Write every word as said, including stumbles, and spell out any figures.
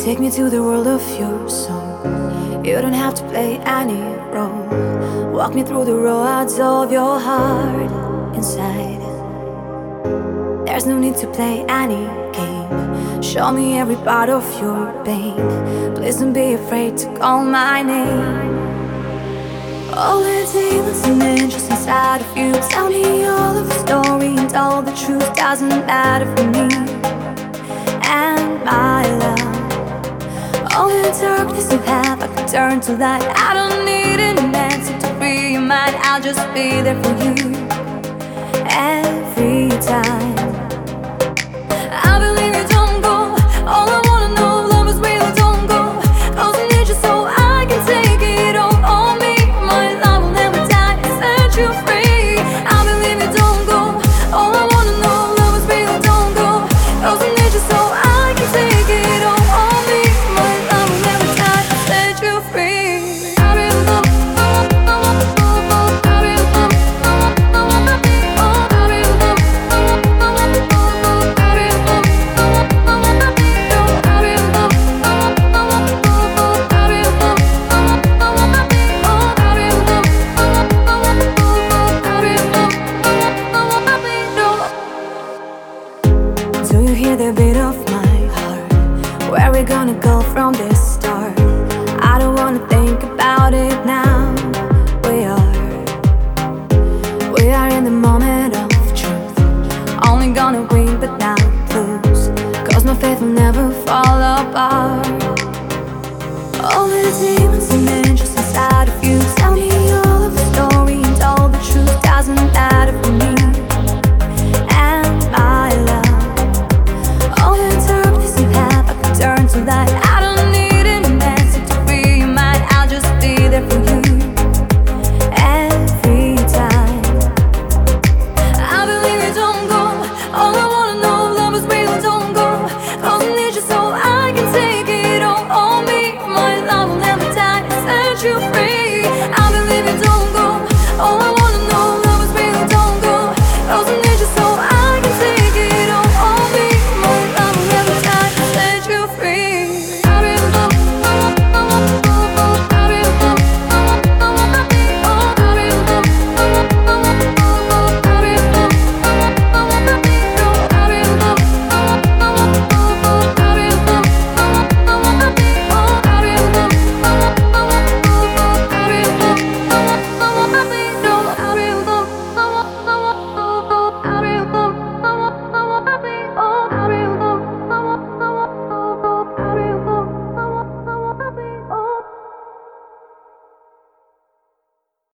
Take me to the world of your soul. You don't have to play any role. Walk me through the roads of your heart inside. There's no need to play any game. Show me every part of your pain. Please don't be afraid to call my name. All the demons and angels inside of you. Tell me all of the story and all the truth. Doesn't matter for me and my love. All the darkness you have, I can turn to light. I don't need an answer to free your mind. I'll just be there for you every time. I believe you don't go. All I wanna know, love is real, don't go. Cause I need you so I can take it all on me. My love will never die and set you free. I believe you don't go. All I wanna know, love is real, don't go. Cause I need you so I can take it all on me. My love will never die and set you free. I really love, I really love, I really love, I really love. Do you hear the beat of my heart? Where we gonna go from this start? I don't wanna think about it now. We are, we are in the moment of truth. Only gonna win but not lose. Cause my faith will never fall apart. All the demons and angels inside of you. Tell me all of the story and all the truth. Doesn't matter for me and my love. All the darkness you have, I can turn to light. I don't need an answer to free your mind. I'll just be there for you every time. I believe you don't go. All I wanna know, love is real, don't go. Cause I need you so I can take it all on me. My love will never die and set you free.